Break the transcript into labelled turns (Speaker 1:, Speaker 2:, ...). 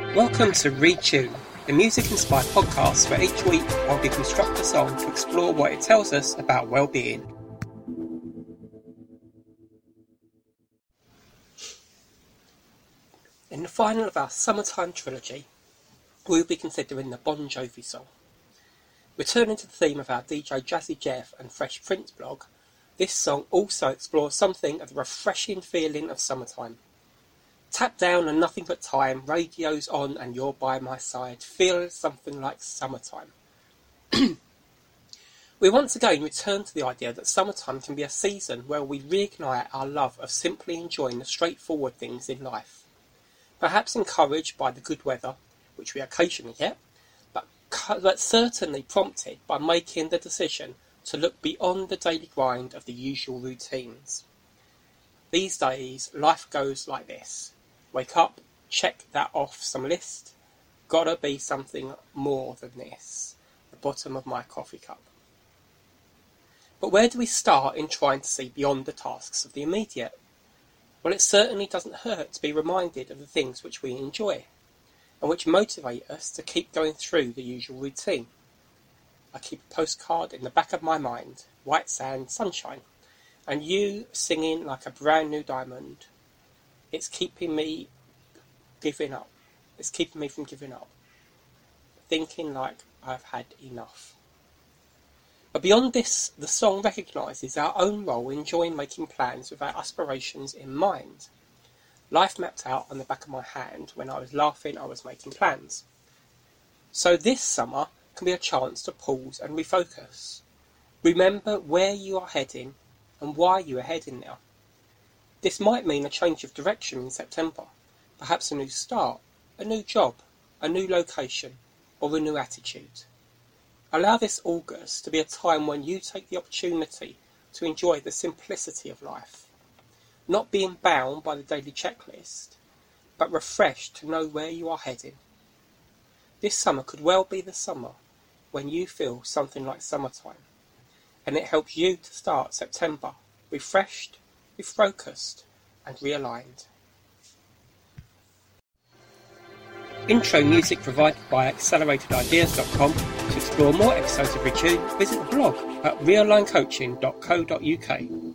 Speaker 1: Welcome to Retune, the music-inspired podcast where each week I'll deconstruct a song to explore what it tells us about well-being. In the final of our Summertime trilogy, we'll be considering the Bon Jovi song. Returning to the theme of our DJ Jazzy Jeff and Fresh Prince blog, this song also explores something of the refreshing feeling of summertime. Tap down and nothing but time, radio's on and you're by my side, feel something like summertime. We once again return to the idea that summertime can be a season where we reignite our love of simply enjoying the straightforward things in life. Perhaps encouraged by the good weather, which we occasionally get, but certainly prompted by making the decision to look beyond the daily grind of the usual routines. These days, life goes like this. Wake up, check that off some list. Gotta be something more than this. The bottom of my coffee cup. But where do we start in trying to see beyond the tasks of the immediate? Well, it certainly doesn't hurt to be reminded of the things which we enjoy, and which motivate us to keep going through the usual routine. I keep a postcard in the back of my mind, white sand, sunshine, and you singing like a brand new diamond. It's keeping me giving up. It's keeping me from giving up. Thinking like I've had enough. But beyond this, the song recognises our own role in enjoying making plans with our aspirations in mind. Life mapped out on the back of my hand when I was laughing I was making plans. So this summer can be a chance to pause and refocus. Remember where you are heading and why you are heading there. This might mean a change of direction in September, perhaps a new start, a new job, a new location, or a new attitude. Allow this August to be a time when you take the opportunity to enjoy the simplicity of life, not being bound by the daily checklist, but refreshed to know where you are heading. This summer could well be the summer when you feel something like summertime, and it helps you to start September refreshed, refocused, and realigned. Intro music provided by AcceleratedIdeas.com. To explore more episodes of Retune, visit the blog at reallinecoaching.co.uk.